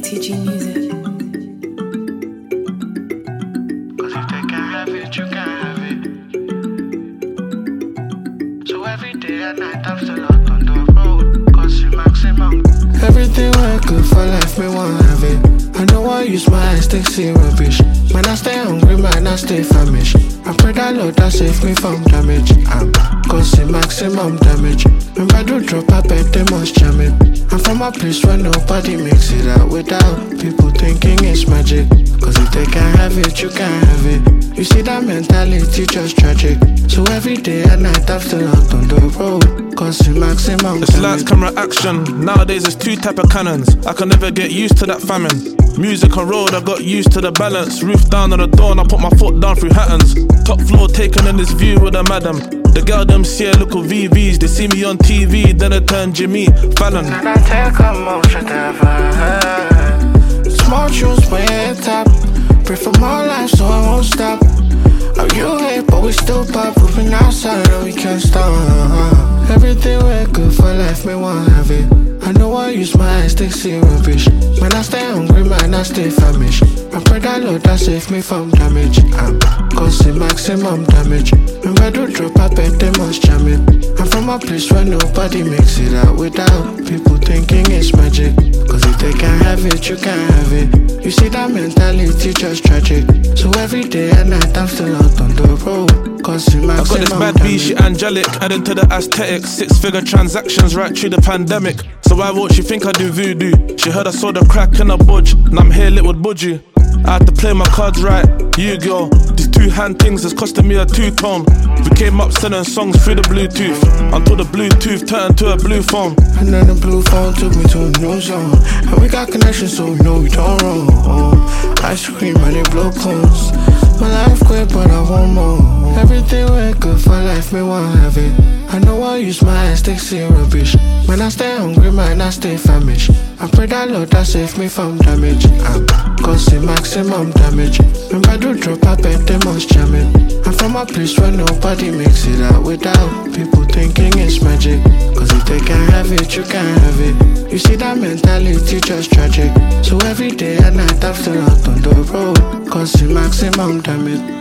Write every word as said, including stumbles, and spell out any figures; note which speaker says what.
Speaker 1: T G Music.
Speaker 2: Cause if they can't have it, you can't have it. So every day and night I'm still out on the road, cause you maximum. Everything work good for life, me want have it. I know I use my eyes, they see rubbish. Man, I stay hungry, man, I stay famished. I pray that Lord that save me from damage. I'm causing maximum damage. When I do drop, I bet they must jam it. I'm from a place where nobody makes it out without people thinking it's magic. Cause if they can't have it, you can't have it. You see that mentality just tragic. So every day and night I'm still out on the road, causing maximum
Speaker 3: It's
Speaker 2: damage.
Speaker 3: lights, camera, action. Nowadays it's two type of cannons. I can never get used to that famine. Music on road, I got used to the balance. Roof down on the door and I put my foot down through Hattons. Top floor taken in this view with a madam. The girl them see a little V Vs. They see me on T V, then they turn Jimmy Fallon.
Speaker 2: And I take a motion ever had. Small juice way top. Pray for more life so I won't stop. Oh, you hate, but we still pop. We've been outside and we can't stop. Everything we're good for life, me want have it. I know I use my eyes, they see rubbish. Man, I stay hungry, man, I stay famished. I pray that Lord that save me from damage. I'm causing maximum damage. When I do drop, I bet they must jam it. I'm from a place where nobody makes it out without people thinking it's magic. Cause if they can't have it, you can't have it. You see that mentality just tragic. So every day and night I'm still out on the road, causing
Speaker 3: I
Speaker 2: maximum
Speaker 3: got this bad
Speaker 2: damage.
Speaker 3: B, she angelic, adding to the aesthetic. Six figure transactions right through the pandemic. So why won't she think I do voodoo? She heard I saw the crack in a budge, and I'm here lit with budgie. I had to play my cards right, you girl. These two hand things is costing me a two-tone. We came up sending songs through the Bluetooth, until the Bluetooth turned to a blue phone.
Speaker 2: And then the blue phone took me to a new zone. And we got connections so we know we don't wrong. Ice cream and they blow cones. My life quick but I want more. Everything went good for life, me want have it. I know I use my eyes, they see rubbish. Man, I stay hungry, man, I stay famished. I pray that Lord that save me from damage. I'm causing maximum damage. When I do drop, I bet they must jam it. I'm from a place where nobody makes it out without people thinking it's magic. Cause if they can't have it, you can't have it. You see that mentality just tragic. So every day and night I'm still out on the road, causing maximum damage.